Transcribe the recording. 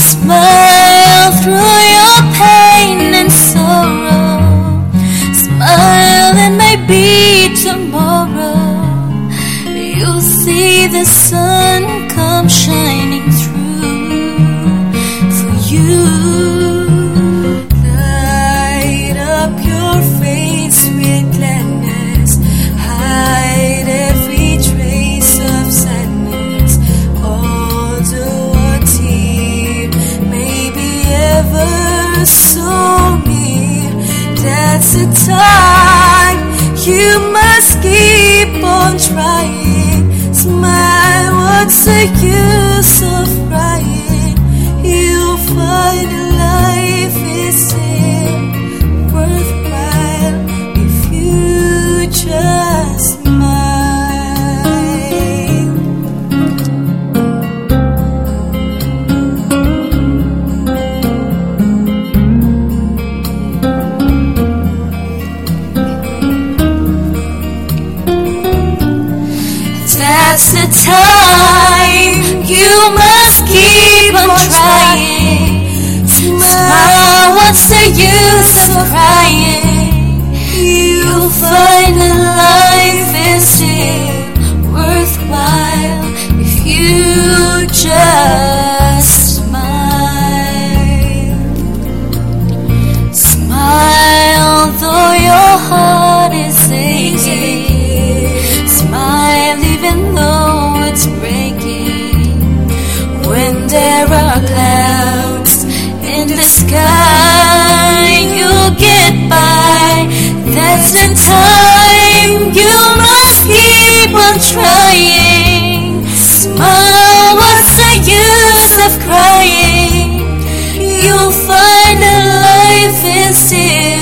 Smile through your pain and sorrow. Smile and maybe tomorrow you'll see the sun come shining through for you. Light up your face with gladness. Hide every trace of sadness. Although a tear may be ever so near, that's the time you must keep on trying. Smile, what's the use of crying? You'll find life is still worthwhile if you just smile. That's the time you must keep on trying. Smile, what's the use of crying? You'll find that life is still worthwhile if you just smile. Smile though your heart is aching. Smile even though it's breaking. When there are clouds in the sky, you'll get by. That's the time you must keep on trying. Smile, what's the use of crying? You'll find that life is still